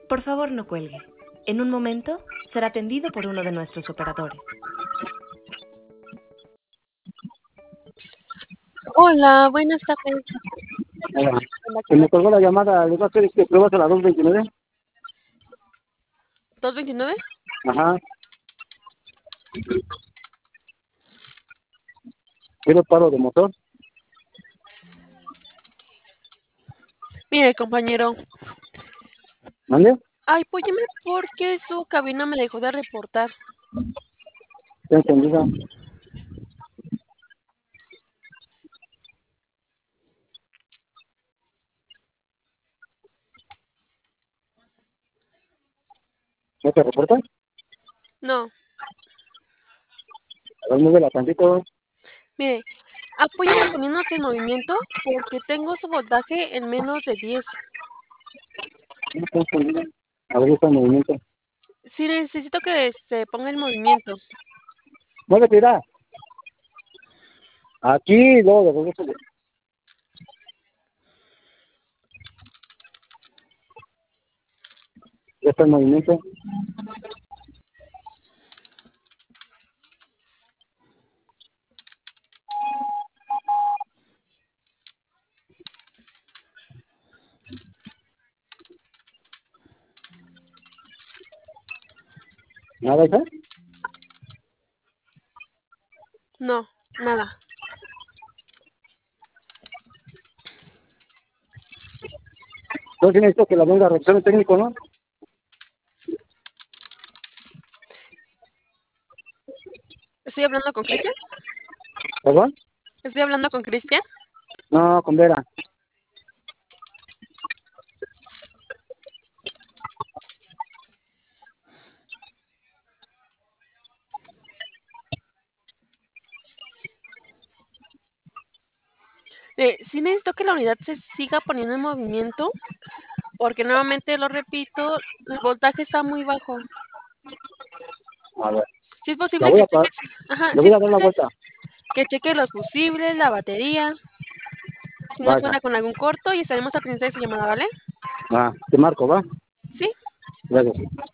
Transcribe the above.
Por favor, no cuelgue. En un momento será atendido por uno de nuestros operadores. Hola, buenas tardes. Hola. Se me colgó la llamada, ¿le va a hacer que pruebas a la 229? ¿229? Ajá. ¿Quiero paro de motor? Mire, compañero. ¿Mande? Apóyeme porque su cabina me dejó de reportar. ¿Está entendida? ¿No te reporta? No. A ver, muévela tantito. Mire, apóyeme poniéndose en movimiento porque tengo su voltaje en menos de 10. No está entendida. A ver, está en movimiento. Sí, necesito que se ponga en movimiento. Muévete, irá. Aquí, luego de regreso. Ya está en movimiento. ¿Nada, hija? No, nada. Entonces necesito que la venga a revisar el técnico, ¿no? ¿Estoy hablando con Cristian? ¿Perdón? ¿Estoy hablando con Cristian? No, con Vera. Sí necesito que la unidad se siga poniendo en movimiento porque nuevamente lo repito, el voltaje está muy bajo. A ver. Si es La posible voy que a cheque, ajá, le si voy es a dar la posible vuelta. que cheque los fusibles, la batería, si no Vaya. suena con algún corto y estaremos al pendiente de su llamada, ¿vale? Va, te marco, ¿va? Sí. Gracias.